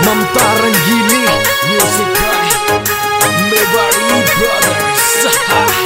Mamta Rangeeli music by Mewari brothers.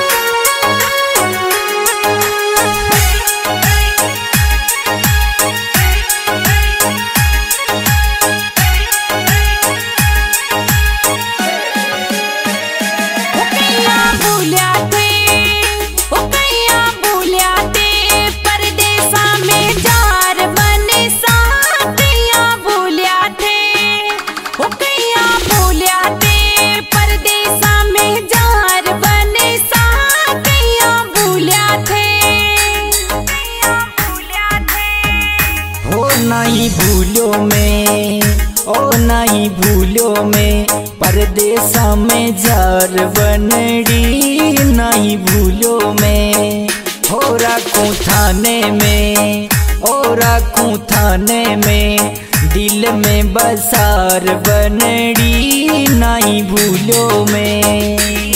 नहीं भूलो में ओ नहीं भूलो में परदेसा में जार बनड़ी नहीं भूलो में हो रखूं थाने में ओ रखूं थाने में दिल में बसार बनड़ी नहीं भूलो में।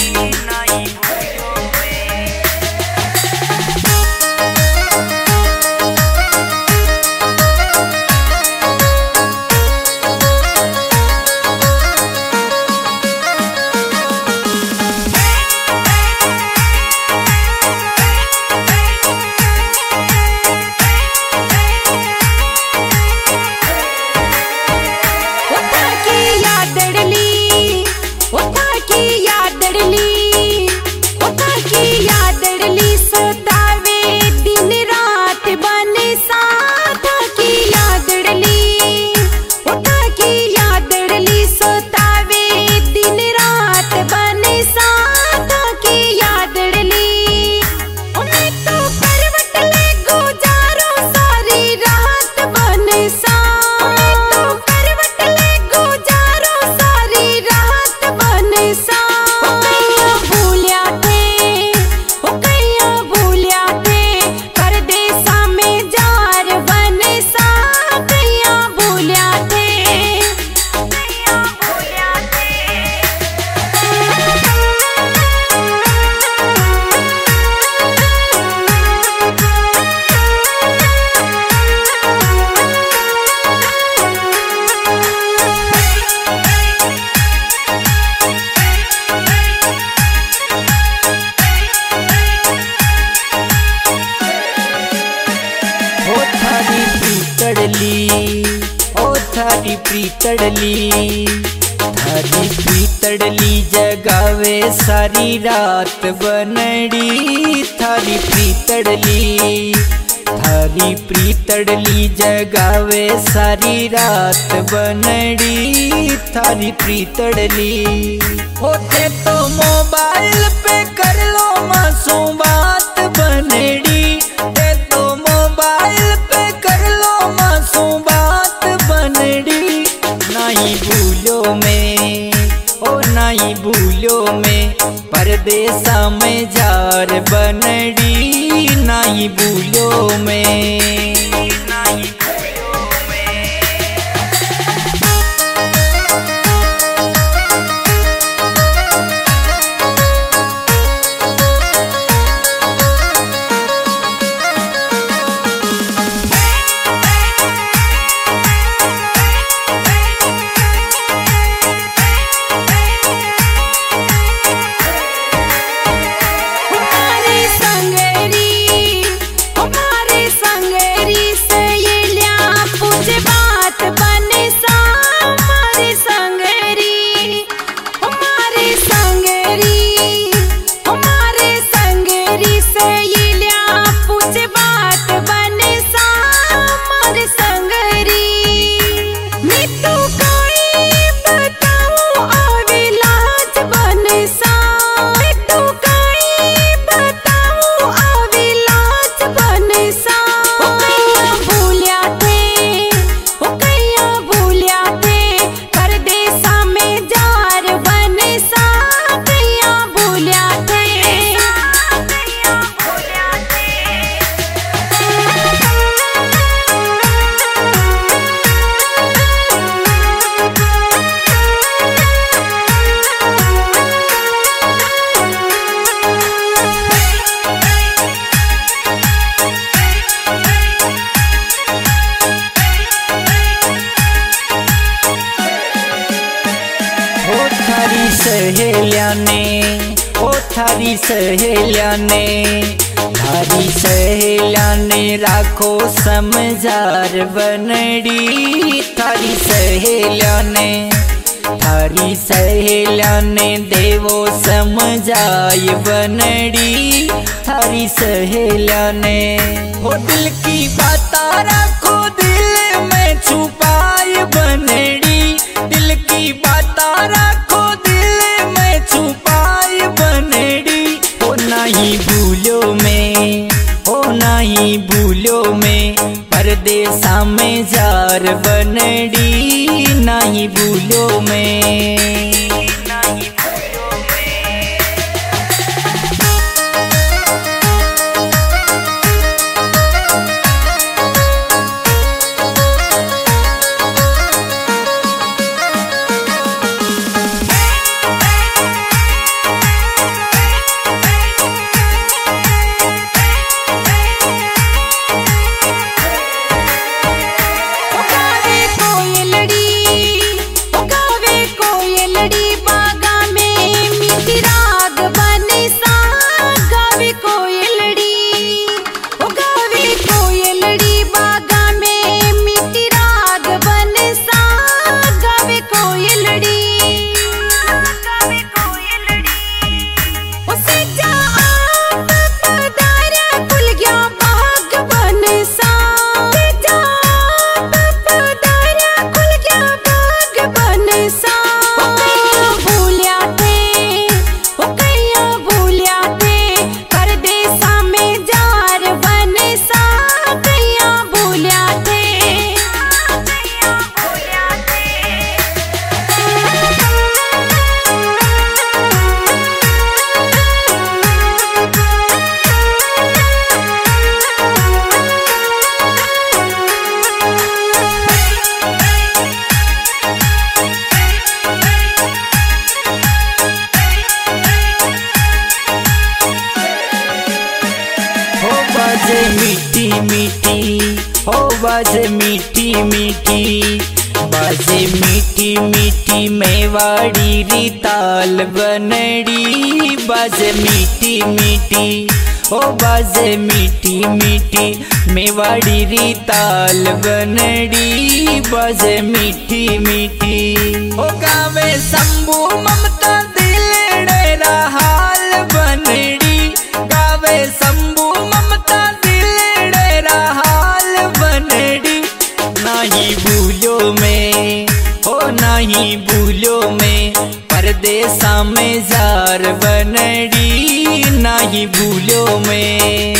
थारी प्रीतड़ली जगावे सारी रात बनड़ी थारी प्रीतड़ली जगावे सारी रात बनड़ी थारी प्रीतड़ली। होते तो मोबाइल पे कर लो मासूम बात बनड़ी ते तो मोबाइल पे कर लो मासूम बात बनड़ी नहीं भूलो में ओ नहीं भूलो में परदेसा में जार बनड़ी नहीं भूलो में। सहेल्या ने, ओ थारी सहेल्या ने, थारी सहेल्या ने राखो समझार बनड़ी। थारी सहेल्या ने, थारी सहेल्या ने देवो समझाय बनड़ी। थारी सहेल्या ने हो दिल की बात रखो दिल में छुपाए बनड़ी। दिल की बात रखो दिल में छुपाए बनड़ी। हो नहीं भूलो में, हो नहीं भूलो में, परदेसा में जार बनड़ी। नहीं भूलो में। बाजे मीठी मीठी, हो बाजे मीठी मीठी, बाजे मीठी मीठी मेवाड़ी री ताल बनड़ी। बाजे मीठी मीठी, हो बाजे मीठी मीठी मेवाड़ी री ताल बनड़ी। बाजे मीठी मीठी, हो गावे शंभू ममता दिल डेरा हाल बनड़ी। गावे शंभू ममता दिल डेरा हाल बनड़ी। नहीं भूलो में, हो नहीं भूलो में, परदेसा में जार बनड़ी। नहीं भूलो में।